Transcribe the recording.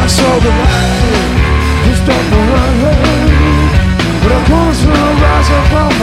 saw the light just up the road, but I couldn't rise above